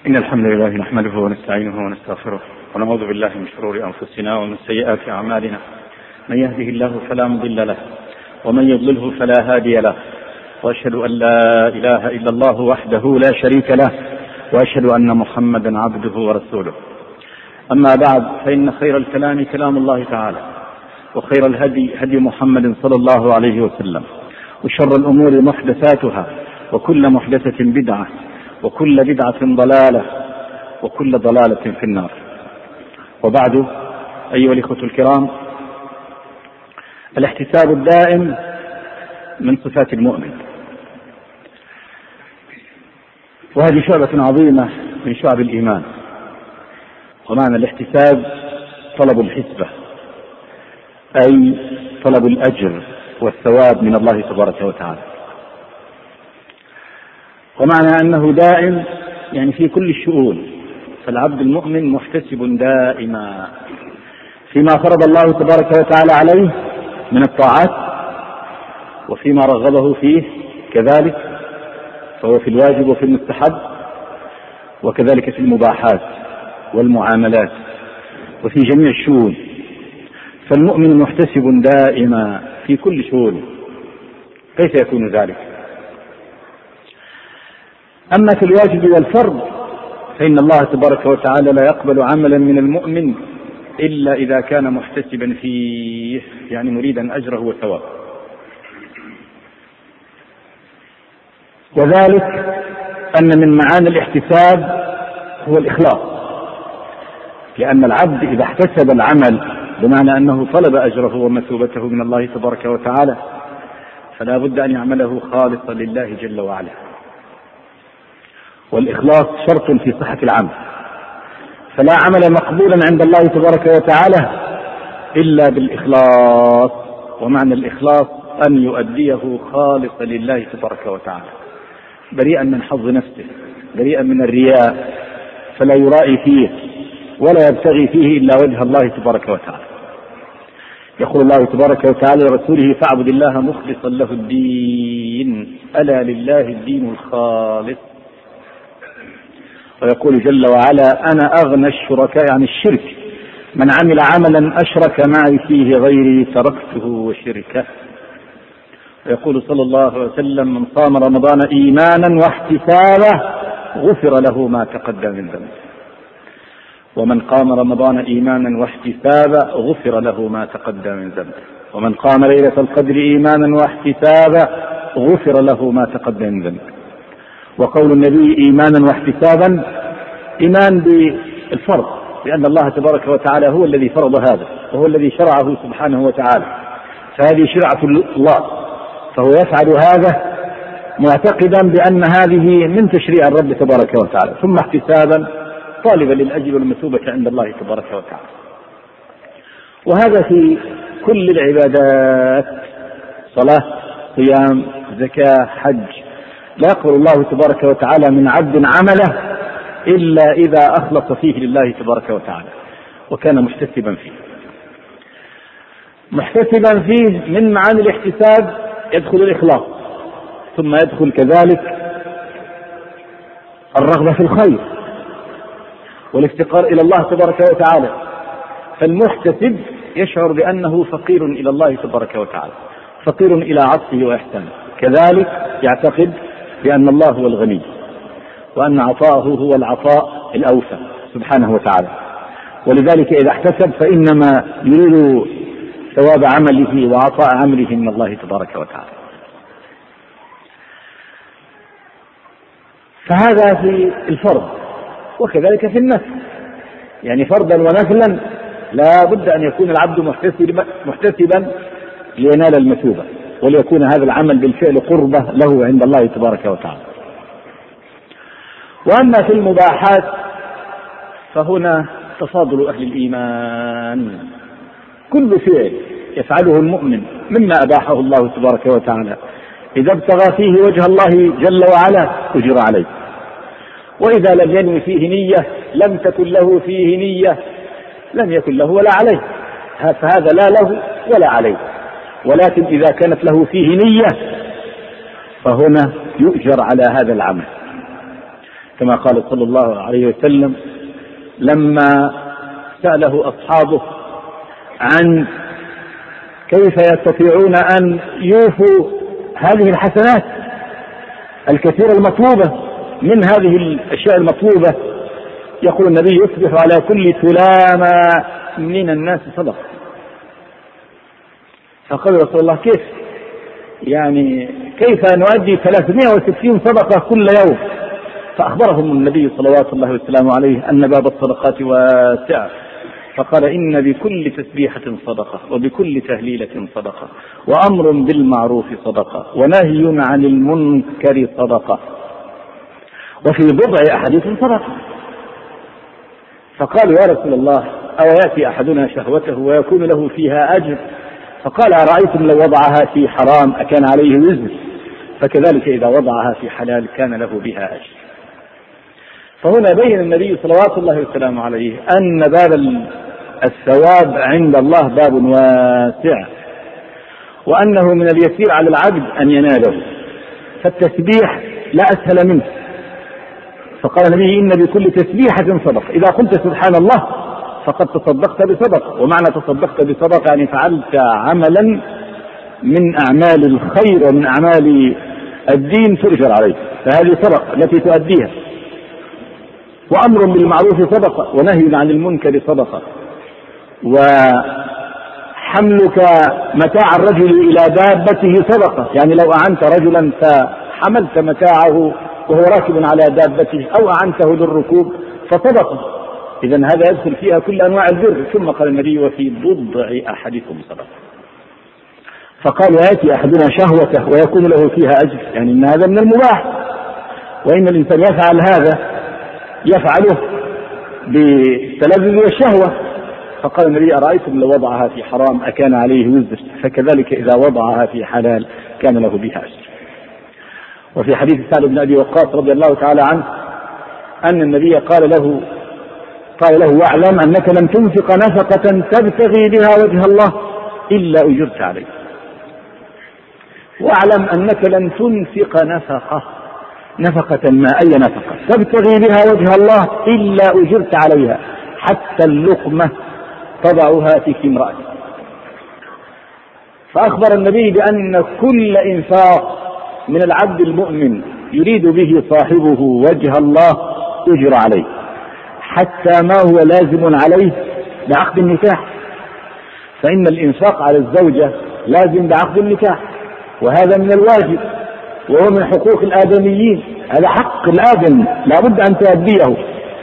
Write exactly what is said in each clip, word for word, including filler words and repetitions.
إن الحمد لله نحمده ونستعينه ونستغفره ونعوذ بالله من شرور أنفسنا ومن سيئات أعمالنا. من يهده الله فلا مضل له ومن يضلله فلا هادي له، وأشهد أن لا إله إلا الله وحده لا شريك له، وأشهد أن محمدا عبده ورسوله. أما بعد، فإن خير الكلام كلام الله تعالى، وخير الهدي هدي محمد صلى الله عليه وسلم، وشر الأمور محدثاتها، وكل محدثة بدعة، وكل بدعة ضلالة، وكل ضلالة في النار. وبعد، أيها الإخوة الكرام، الاحتساب الدائم من صفات المؤمن، وهذه شعبة عظيمة من شعب الإيمان. ومعنى الاحتساب طلب الحسبة، أي طلب الأجر والثواب من الله تبارك وتعالى. ومعنى أنه دائم يعني في كل الشؤون، فالعبد المؤمن محتسب دائما فيما فرض الله تبارك وتعالى عليه من الطاعات، وفيما رغبه فيه كذلك، فهو في الواجب وفي المستحب، وكذلك في المباحات والمعاملات وفي جميع الشؤون. فالمؤمن محتسب دائما في كل شؤون. كيف يكون ذلك؟ أما في الواجب والفرض فإن الله تبارك وتعالى لا يقبل عملا من المؤمن إلا إذا كان محتسبا فيه، يعني مريدا أجره وثوابه. وذلك أن من معاني الاحتساب هو الإخلاص، لأن العبد إذا احتسب العمل بمعنى أنه طلب أجره ومثوبته من الله تبارك وتعالى، فلا بد أن يعمله خالصا لله جل وعلا. والإخلاص شرط في صحة العمل، فلا عمل مقبولا عند الله تبارك وتعالى إلا بالإخلاص. ومعنى الإخلاص أن يؤديه خالصا لله تبارك وتعالى، بريئا من حظ نفسه، بريئا من الرياء، فلا يرائي فيه ولا يبتغي فيه إلا وجه الله تبارك وتعالى. يقول الله تبارك وتعالى لرسوله: فاعبد الله مخلصا له الدين، ألا لله الدين الخالص. ويقول جل وعلا: أنا أغنى الشركاء عن الشرك، من عمل عملا أشرك معي فيه غيري تركته وشركه. ويقول صلى الله عليه وسلم: من صام رمضان إيمانا واحتسابا غفر له ما تقدم من ذنبه. ومن قام رمضان إيمانا واحتسابا غفر له ما تقدم من ذنبه. ومن قام ليلة القدر إيمانا واحتسابا غفر له ما تقدم من ذنبه. وقول النبي إيمانا واحتسابا، إيمان بالفرض، لأن الله تبارك وتعالى هو الذي فرض هذا، وهو الذي شرعه سبحانه وتعالى، فهذه شرعة الله، فهو يفعل هذا معتقدا بأن هذه من تشريع الرب تبارك وتعالى، ثم احتسابا طالبا للأجر والمثوبة عند الله تبارك وتعالى. وهذا في كل العبادات: صلاة، صيام، زكاة، حج. لا يقبل الله تبارك وتعالى من عبد عمله إلا إذا أخلص فيه لله تبارك وتعالى وكان محتسبا فيه. محتسبا فيه من معاني الاحتساب يدخل الإخلاص، ثم يدخل كذلك الرغبة في الخير والافتقار إلى الله تبارك وتعالى. فالمحتسب يشعر بأنه فقير إلى الله تبارك وتعالى، فقير إلى عطفه وإحسانه، كذلك يعتقد بأن الله هو الغني، وأن عطاءه هو العطاء الأوفى سبحانه وتعالى. ولذلك إذا احتسب فإنما يريد ثواب عمله وعطاء عمله من الله تبارك وتعالى. فهذا في الفرض، وكذلك في النفل، يعني فرضا ونفلا لا بد أن يكون العبد محتسبا, محتسبا لينال المثوبة، وليكون هذا العمل بالفعل قربة له عند الله تبارك وتعالى. وأما في المباحات فهنا تفاضل أهل الإيمان، كل فعل يفعله المؤمن مما أباحه الله تبارك وتعالى إذا ابتغى فيه وجه الله جل وعلا أجر عليه، وإذا لم ينوي فيه نية لم تكن له فيه نية لم يكن له ولا عليه، فهذا لا له ولا عليه. ولكن إذا كانت له فيه نية فهنا يؤجر على هذا العمل، كما قال صلى الله عليه وسلم لما سأله أصحابه عن كيف يستطيعون أن يوفوا هذه الحسنات الكثيرة المطلوبة من هذه الأشياء المطلوبة، يقول النبي يصبح على كل سلامة من الناس صدقة. فقال رسول الله كيف يعني كيف نؤدي ثلاثمائة وستين صدقة كل يوم؟ فأخبرهم النبي صلوات الله وسلامه عليه أن باب الصدقات واسع، فقال إن بكل تسبيحة صدقة وبكل تهليلة صدقة وأمر بالمعروف صدقة ونهي عن المنكر صدقة وفي بضع أحدكم صدقة. فقالوا يا رسول الله أو يأتي أحدنا شهوته ويكون له فيها أجر؟ فقال أرأيتم لو وضعها في حرام أكان عليه وزر؟ فكذلك إذا وضعها في حلال كان له بها أجر. فهنا بين النبي صلوات الله وسلامه عليه أن باب الثواب عند الله باب واسع، وأنه من اليسير على العبد أن يناله، فالتسبيح لا أسهل منه. فقال النبي إن بكل تسبيحة صدقة، إذا قلت سبحان الله فقد تصدقت بصدقة، ومعنى تصدقت بصدقة يعني فعلت عملا من أعمال الخير ومن أعمال الدين تؤجر عليه، فهذه صدقة التي تؤديها. وأمر بالمعروف صدقة ونهي عن المنكر صدقة، وحملك متاع الرجل إلى دابته صدقة، يعني لو أعنت رجلا فحملت متاعه وهو راكب على دابته أو أعنته للركوب فصدقة. إذن هذا يدخل فيها كل أنواع البر. ثم قال النبي وفي بضع أحدكم صدقة. فقال يأتي أحدنا شهوته ويكون له فيها أجر، يعني إن هذا من المباح، وإن الإنسان يفعل هذا يفعله بالتلذذ والشهوة. فقال النبي أرأيتم لو وضعها في حرام أكان عليه وزر؟ فكذلك إذا وضعها في حلال كان له بها أجر. وفي حديث سعد بن أبي وقاص رضي الله تعالى عنه أن النبي قال له قال له واعلم أنك لم تنفق نفقة تبتغي بها وجه الله إلا أجرت عليه. واعلم أنك لن تنفق نفقة نفقة ما أي نفقة تبتغي بها وجه الله إلا أجرت عليها، حتى اللقمة تضعها في امرأتك. فأخبر النبي بأن كل إنفاق من العبد المؤمن يريد به صاحبه وجه الله أجر عليه، حتى ما هو لازم عليه بعقد النكاح، فإن الإنفاق على الزوجة لازم بعقد النكاح، وهذا من الواجب وهو من حقوق الآدميين، هذا حق الآدم لا بد أن تؤديه،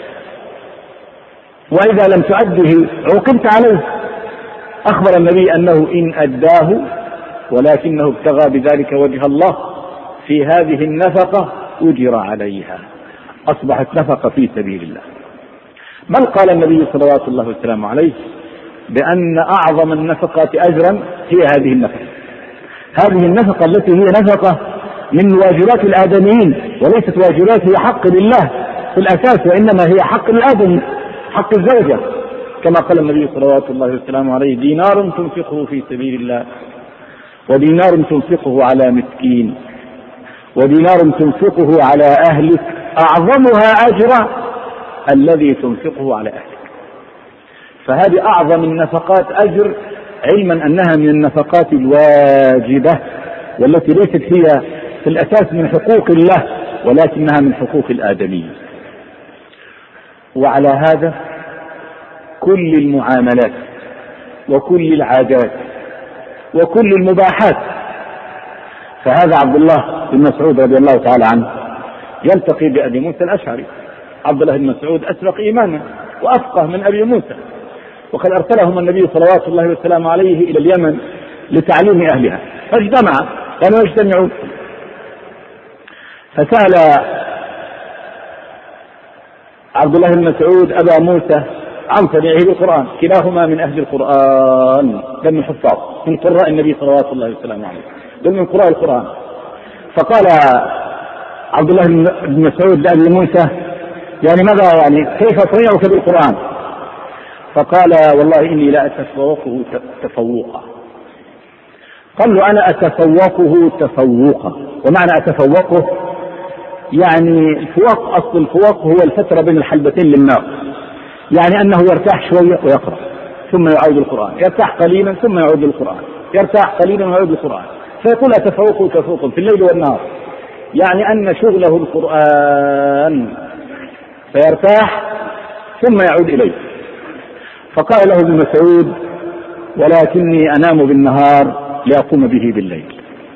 وإذا لم تؤده عوقبت عليه. أخبر النبي أنه إن أداه ولكنه ابتغى بذلك وجه الله في هذه النفقة أجر عليها، أصبحت نفقة في سبيل الله. بل قال النبي صلوات الله وسلامه عليه بأن أعظم النفقات أجرا هي هذه النفقة، هذه النفقة التي هي نفقة من واجبات الآدميين وليست واجبات هي حق لله في الأساس، وإنما هي حق الآدم، حق الزوجة، كما قال النبي صلوات الله وسلامه عليه دينار تنفقه في سبيل الله، ودينار تنفقه على مسكين، ودينار تنفقه على أهلك، أعظمها أجرا الذي تنفقه على أهلك. فهذه أعظم النفقات أجر، علما أنها من النفقات الواجبة والتي ليست هي في الأساس من حقوق الله ولكنها من حقوق الآدميين. وعلى هذا كل المعاملات وكل العادات وكل المباحات. فهذا عبد الله بن مسعود رضي الله تعالى عنه يلتقي بأبي موسى الأشعري. عبد الله بن مسعود أسبق إيمانا وأفقه من أبي موسى، وقد أرسلهم النبي صلوات الله وسلامه عليه إلى اليمن لتعليم أهلها، فاجتمع كانوا يجتمعون. فسأل عبد الله بن مسعود أبا موسى عن سماعه بالقرآن، كلاهما من أهل القرآن، بل من حفاظ من قراء النبي صلوات الله وسلامه عليه، بل من قراء القرآن. فقال عبد الله بن مسعود لأبي موسى يعني ماذا يعني كيف صنيعك بالقرآن؟ فقال والله إني لا أتفوقه تفوقا. قال له أنا أتفوقه تفوقا، ومعنى أتفوقه يعني الفواق، أصل الفواق هو الفترة بين الحلبتين للنار، يعني أنه يرتاح شوية ويقرأ ثم يعود القرآن، يرتاح قليلا ثم يعود القرآن، يرتاح قليلا ويعود القرآن، فيقول أتفوق تفوق في الليل والنهار، يعني أن شغله القرآن، فيرتاح ثم يعود إليه. فقال له ابن مسعود: ولكني أنام بالنهار لأقوم به بالليل،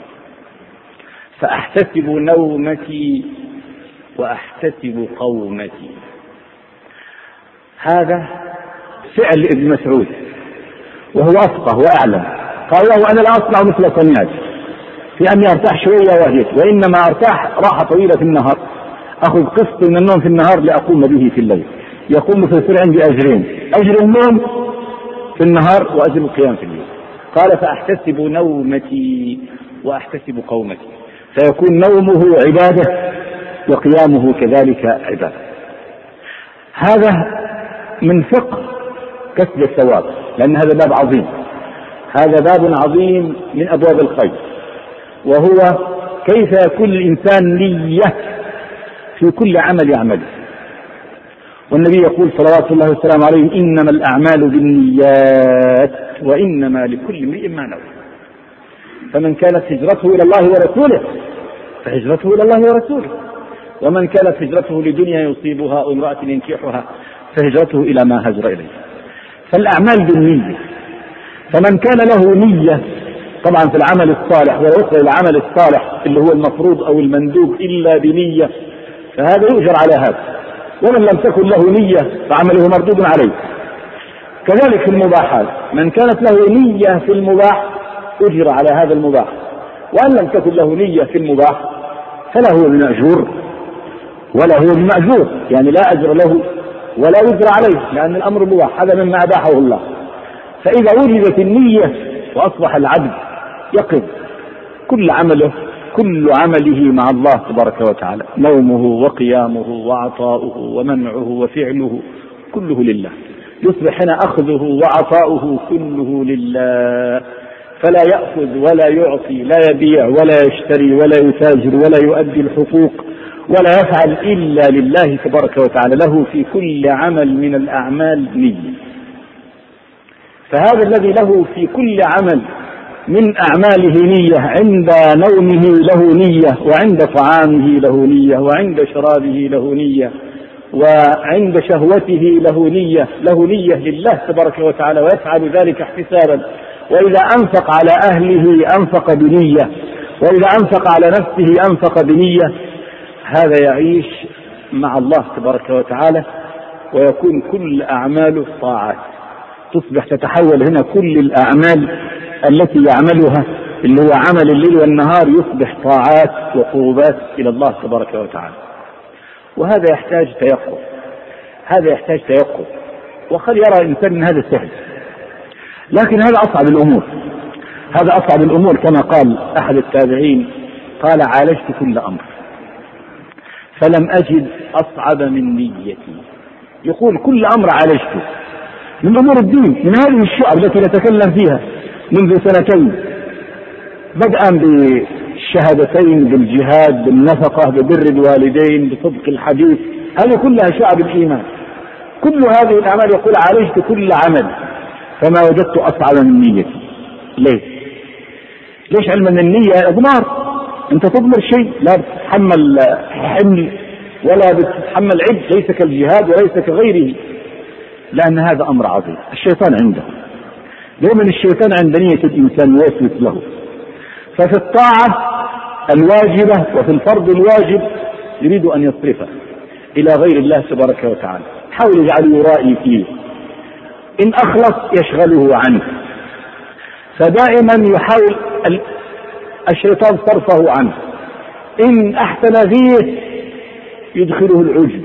فأحتسب نومتي وأحتسب قومتي. هذا فعل ابن مسعود وهو أفقه وأعلم. قال له: أنا لا أصنع مثل صنيعتي في أني أرتاح شوية وأهيت، وإنما أرتاح راحة طويلة في النهار، أخذ قسط من النوم في النهار لأقوم به في الليل. يقوم في السر عندي أجرين: أجر النوم في النهار وأجر القيام في الليل. قال: فأحتسب نومتي وأحتسب قومتي، فيكون نومه عبادة وقيامه كذلك عبادة. هذا من فقه كسب الثواب، لأن هذا باب عظيم، هذا باب عظيم من أبواب الخير، وهو كيف يكون الإنسان نية في كل عمل يعمله. والنبي يقول صلوات الله وسلامه عليه: إنما الأعمال بالنيات وإنما لكل امرئ ما نوى. فمن كانت هجرته إلى الله ورسوله فهجرته إلى الله ورسوله، ومن كانت هجرته لدنيا يصيبها أو امرأة ينكحها فهجرته إلى ما هجر إليه. فالأعمال بالنية، فمن كان له نية طبعا في العمل الصالح ويخرج العمل الصالح اللي هو المفروض أو المندوب إلا بنية، فهذا يؤجر على هذا. ومن لم تكن له نية فعمله مردود عليه. كذلك في المباحات، من كانت له نية في المباح أجر على هذا المباح، وأن لم تكن له نية في المباح فلا هو بمأجور ولا هو بمأجور، يعني لا أجر له ولا يجر عليه، لأن الأمر مباح، هذا مما أباحه الله. فإذا وجدت النية وأصبح العبد يقظ كل عمله كل عمله مع الله تبارك وتعالى، نومه وقيامه وعطاؤه ومنعه وفعله كله لله، يصبح هنا أخذه وعطاؤه كله لله، فلا يأخذ ولا يعطي، لا يبيع ولا يشتري ولا يتاجر ولا يؤدي الحقوق ولا يفعل إلا لله تبارك وتعالى. له في كل عمل من الأعمال نية. فهذا الذي له في كل عمل من أعماله نية، عند نومه له نية، وعند طعامه له نية، وعند شرابه له نية، وعند شهوته له نية، له نية لله تبارك وتعالى، ويفعل ذلك احتسابا. وإذا أنفق على أهله أنفق بنية، وإذا أنفق على نفسه أنفق بنية. هذا يعيش مع الله تبارك وتعالى، ويكون كل أعماله طاعات، تصبح تتحول هنا كل الأعمال التي يعملها اللي هو عمل الليل والنهار يصبح طاعات وقربات إلى الله تبارك وتعالى. وهذا يحتاج تيقظ، هذا يحتاج تيقظ. وقد يرى الإنسان أن هذا سهل، لكن هذا أصعب الأمور، هذا أصعب الأمور. كما قال أحد التابعين قال: عالجت كل أمر فلم أجد أصعب من نيتي. يقول كل أمر عالجته من أمور الدين، من هذه الشعب التي نتكلم فيها منذ سنتين، بدءا بالشهادتين، بالجهاد، بالنفقة، ببر الوالدين، بصدق الحديث، هذه كلها شعب الإيمان. كل هذه الأعمال يقول عالجت كل عمل فما وجدت أصعب من نيتي. ليه؟ ليش؟ علما أن النية إضمار، أنت تضمر شيء، لا بتتحمل حمل ولا بتتحمل عبء، ليس كالجهاد وليس كغيره، لأن هذا أمر عظيم. الشيطان عنده دائما، الشيطان عند نية الإنسان يوسوس له. ففي الطاعة الواجبة وفي الفرض الواجب يريد أن يصرفه إلى غير الله تبارك وتعالى، حاول يجعل يرائي فيه، إن أخلص يشغله عنه، فدائما يحاول الشيطان صرفه عنه. إن أحسن فيه يدخله العجب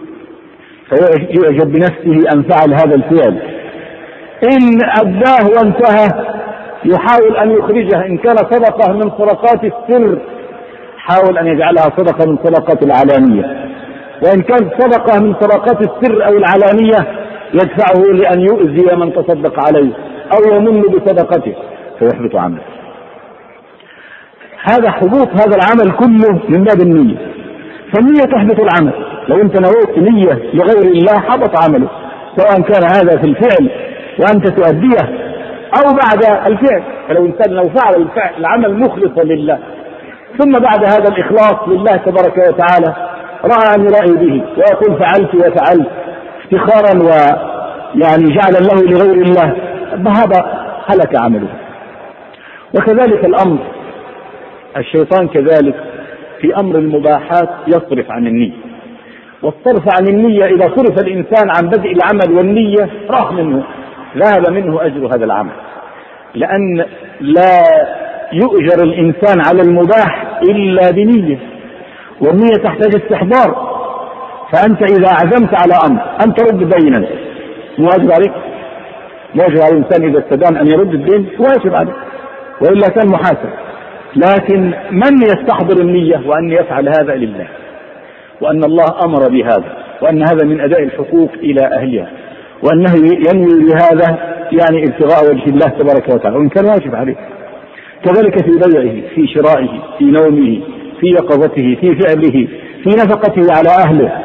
فيعجب بنفسه أن فعل هذا الفعل، إن أداه وانتهى يحاول أن يخرجها، إن كان صدقة من صدقات السر حاول أن يجعلها صدقة من صدقات العلانية، وإن كانت صدقة من صدقات السر أو العلانية يدفعه لأن يؤذي من تصدق عليه أو يمن بصدقته فيحبط عمله. هذا حبوط هذا العمل كله من باب النية. فالنية تحبط العمل. لو أنت نويت نية لغير الله حبط عمله، سواء كان هذا في الفعل وأنت تؤديه أو بعد الفعل. فلو إنسان لو فعل الفعل العمل مخلصا لله ثم بعد هذا الإخلاص لله تبارك وتعالى رأى أن يرائي به ويقول فعلت وفعلت افتخارا ويعني جعلا له لغير الله، هذا هلك عمله. وكذلك الأمر الشيطان كذلك في أمر المباحات يصرف عن النية، والصرف عن النية إذا صرف الإنسان عن بدء العمل والنية راح منه، ذهب منه أجر هذا العمل، لأن لا يؤجر الإنسان على المباح إلا بنية، والنية تحتاج استحضار. فأنت إذا عزمت على أمر أن ترد دينا واجب عليك، واجب على الإنسان إذا استدان أن يرد الدين واجب عليه وإلا كان محاسب. لكن من يستحضر النية وأن يفعل هذا لله، وأن الله أمر بهذا، وأن هذا من أداء الحقوق إلى أهلها، وأنه ينوي بهذا يعني ابتغاء وجه الله تبارك وتعالى وإن كان واجب عليه. كذلك في بيعه، في شرائه، في نومه، في يقظته، في فعله، في نفقته على أهله.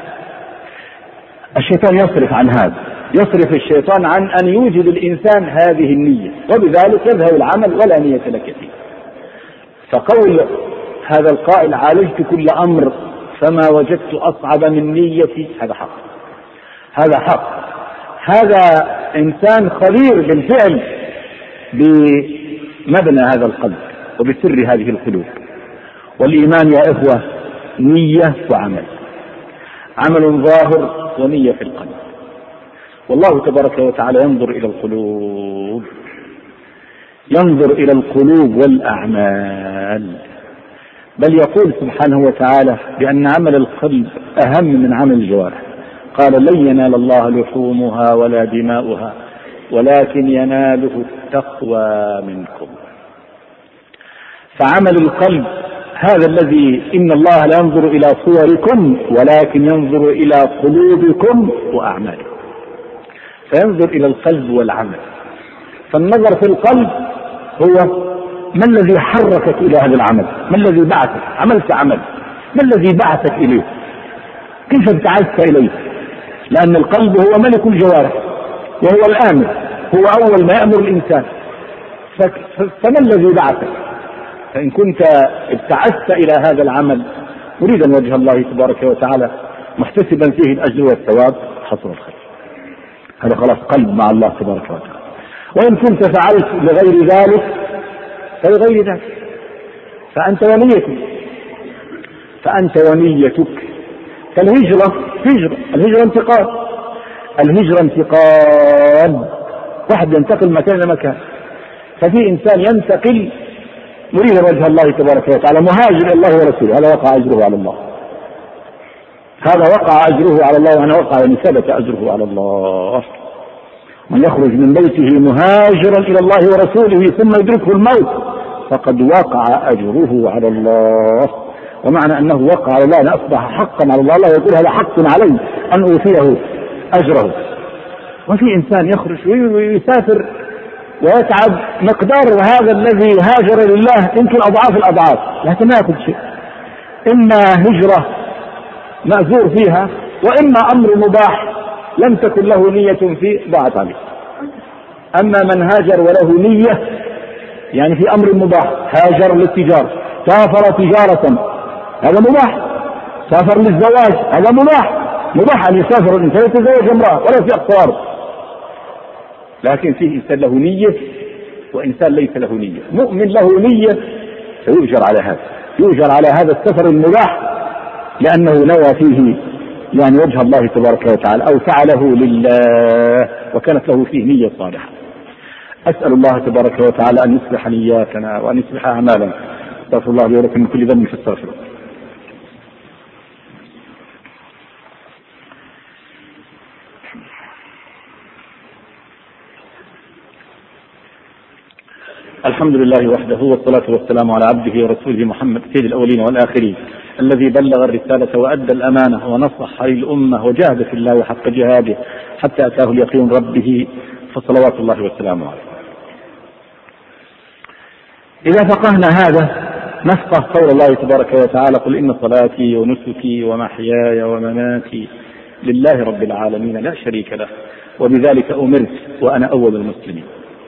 الشيطان يصرف عن هذا، يصرف الشيطان عن أن يوجد الإنسان هذه النية، وبذلك يذهب العمل ولا نية لك فيه. فقول هذا القائل عالجت كل أمر فما وجدت أصعب من نيتي، هذا حق، هذا حق. هذا إنسان خبير بالفعل بمبنى هذا القلب وبسر هذه القلوب. والإيمان يا إخوة نية وعمل، عمل ظاهر ونية في القلب. والله تبارك وتعالى ينظر إلى القلوب، ينظر إلى القلوب والأعمال، بل يقول سبحانه وتعالى بأن عمل القلب أهم من عمل الجوارح. قال لن ينال الله لحومها ولا دماؤها ولكن يناله التقوى منكم. فعمل القلب هذا الذي إن الله لا ينظر إلى صوركم ولكن ينظر إلى قلوبكم وأعمالكم، فينظر إلى القلب والعمل. فالنظر في القلب هو ما الذي حركك إلى هذا العمل، ما الذي بعثك، عملت عمل، ما الذي بعثك إليه، كيف ابتعثت إليه. لأن القلب هو ملك الجوارح وهو الآمر، هو أول ما يأمر الإنسان. فما الذي بعثك؟ فإن كنت ابتعثت إلى هذا العمل مريدا وجه الله تبارك وتعالى محتسبا فيه الأجر والثواب حصل الخير، هذا خلاص قلب مع الله تبارك وتعالى. وإن كنت فعلت لغير ذلك فلغير ذلك، فأنت ونيتك فأنت ونيتك فالهجرة هجرة، الهجرة انتقال، الهجرة انتقال، واحد ينتقل مكان لمكان. ففي إنسان ينتقل مريد وجه الله تبارك وتعالى مهاجر الله ورسوله، هذا وقع أجره على الله، هذا وقع أجره على الله، وأنا وقع يعني ثبت أجره على الله. من يخرج من بيته مهاجرا إلى الله ورسوله ثم يدركه الموت فقد وقع أجره على الله. ومعنى أنه وقع على الله أن أصبح حقا على الله، الله يقول هذا حق علي أن أوفيه أجره. وفي إنسان يخرج ويسافر ويتعب مقدار هذا الذي هاجر لله يمكن أضعاف الأضعاف، لكن ما يأخذ شيء. إما هجرة مأجور فيها، وإما أمر مباح لم تكن له نية فيه ضاعت عليه. أما من هاجر وله نية يعني في أمر مباح، هاجر للتجارة، سافر تجارة، هذا مباح. سافر للزواج، هذا مباح، مباح أن يسافر الإنسان يتزوج امرأة ولا في أقطار. لكن فيه إنسان له نية وإنسان ليس له نية. مؤمن له نية فيؤجر على هذا، يؤجر على هذا السفر المباح لأنه نوى فيه يعني وجه الله تبارك وتعالى أو فعله لله وكانت له فيه نية صالحة. أسأل الله تبارك وتعالى أن يصلح نياتنا وأن يصلح أعمالنا. استغفر الله لي ولكم من كل ذنب فاستغفروه. الحمد لله وحده والصلاة والسلام على عبده ورسوله محمد سيد الأولين والآخرين الذي بلغ الرسالة وأدى الأمانة ونصح للأمة وجاهد في الله حق جهاده حتى أتاه اليقين ربه، فصلوات الله وسلامه عليه. إذا فقهنا هذا نفقه قول الله تبارك وتعالى: قل إن صلاتي ونسكي ومحياي ومماتي لله رب العالمين لا شريك له وبذلك أمرت وأنا أول المسلمين.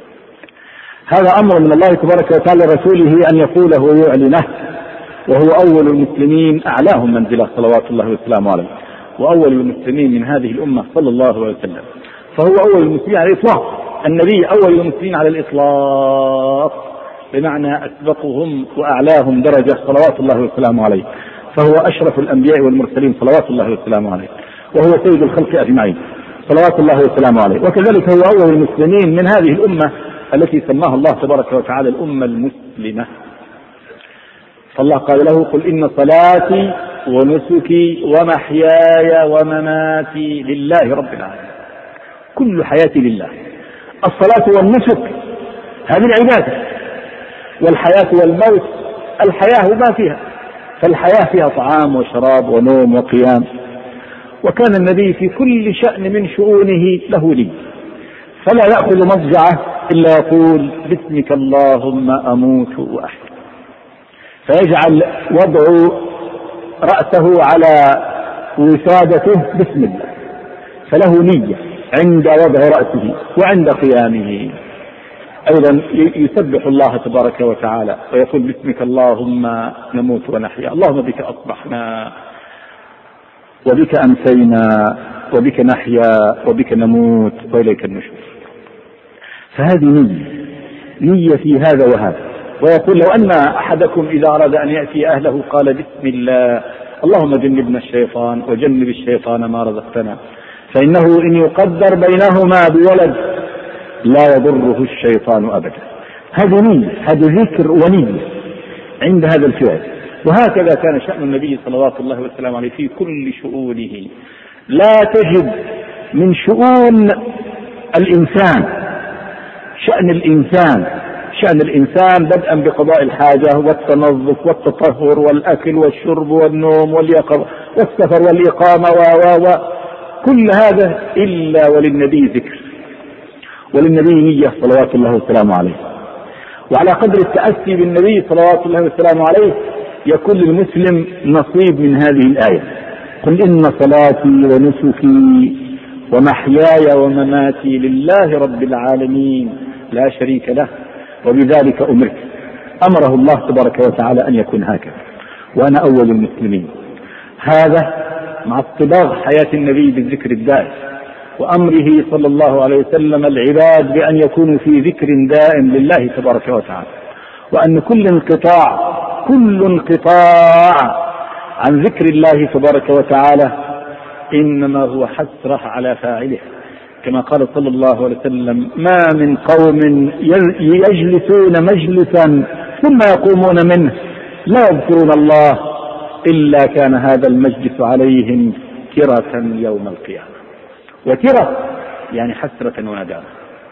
هذا أمر من الله تبارك وتعالى رسوله أن يقوله ويعلنه، وهو أول المسلمين أعلاهم منزلة صلوات الله وسلامه عليه، وأول المسلمين من هذه الأمة صلى الله عليه وسلم، فهو أول المسلمين على الإطلاق. النبي أول المسلمين على الإطلاق، بمعنى أسبقهم وأعلاهم درجة صلوات الله وسلامه عليه، فهو أشرف الأنبياء والمرسلين صلوات الله وسلامه عليه، وهو سيد الخلق أجمعين صلوات الله وسلامه عليه. وكذلك هو أول المسلمين من هذه الأمة التي سماها الله تبارك وتعالى الأمة المسلمة. فالله قال له: قل إن صلاتي ونسكي ومحياي ومماتي لله رب العالمين. كل حياتي لله. الصلاة والنسك هذه العبادة، والحياة والموت الحياة ما فيها، فالحياة فيها طعام وشراب ونوم وقيام. وكان النبي في كل شأن من شؤونه له لي، فلا يأخذ مضجعه إلا يقول: باسمك اللهم أموت وأحيا، فيجعل وضع رأسه على وسادته بسم الله، فله نية عند وضع رأسه وعند قيامه. أيضا يسبح الله تبارك وتعالى ويقول: باسمك اللهم نموت ونحيا، اللهم بك أصبحنا وبك أمسينا وبك نحيا وبك نموت وإليك النشور. فهذه نية نية في هذا وهذا. ويقول: لو أن أحدكم إذا أراد أن يأتي أهله قال: بسم الله اللهم جنبنا الشيطان وجنب الشيطان ما رزقتنا، فإنه إن يقدر بينهما بولد لا يضره الشيطان أبدا. هذه نية، هذا ذكر ونية عند هذا الفعل. وهكذا كان شأن النبي صلوات الله وسلامه عليه في كل شؤونه. لا تجد من شؤون الإنسان شأن الإنسان شأن الإنسان بدءا بقضاء الحاجة والتنظف والتطهر والأكل والشرب والنوم واليقظة والسفر والإقامة و و كل هذا إلا وللنبي ذكر، وللنبي نية صلوات الله وسلامه عليه. وعلى قدر التأسي بالنبي صلوات الله وسلامه عليه يكون للمسلم نصيب من هذه الآية: قل إن صلاتي ونسكي ومحياي ومماتي لله رب العالمين لا شريك له وبذلك أمرت. أمره الله تبارك وتعالى أن يكون هكذا، وأنا أول المسلمين. هذا مع اصطباغ حياة النبي بالذكر الدائم، وأمره صلى الله عليه وسلم العباد بأن يكونوا في ذكر دائم لله تبارك وتعالى، وأن كل انقطاع كل انقطاع عن ذكر الله تبارك وتعالى إنما هو حسرة على فاعله، كما قال صلى الله عليه وسلم: ما من قوم يجلسون مجلسا ثم يقومون منه لا يذكرون الله إلا كان هذا المجلس عليهم ترة يوم القيامة. وترة يعني حسرة وندامة،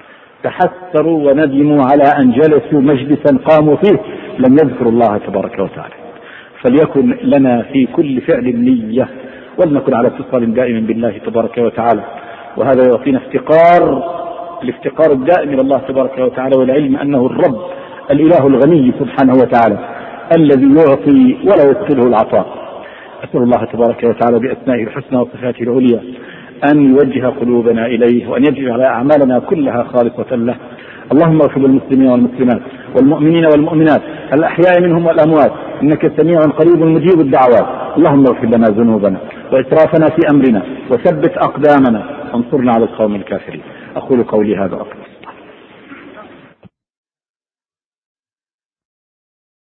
تحسروا وندموا على أن جلسوا مجلسا قاموا فيه لم يذكروا الله تبارك وتعالى. فليكن لنا في كل فعل نية، ولنكن على اتصال دائم بالله تبارك وتعالى، وهذا يعطينا افتقار الافتقار الدائم إلى الله تبارك وتعالى، والعلم أنه الرب الإله الغني سبحانه وتعالى الذي يعطي ولا يدخله العطاء. أسأل الله تبارك وتعالى بأسمائه الحسنى وصفاته العليا أن يوجه قلوبنا إليه، وأن يجعل أعمالنا كلها خالصة له. اللهم اغفر للمسلمين والمسلمات والمؤمنين والمؤمنات الأحياء منهم والأموات، إنك سميع قريب مجيب الدعوات. اللهم اغفر لنا ذنوبنا وإسرافنا في أمرنا، وثبت أقدامنا، وانصرنا على القوم الكافرين. أقول قولي هذا أقول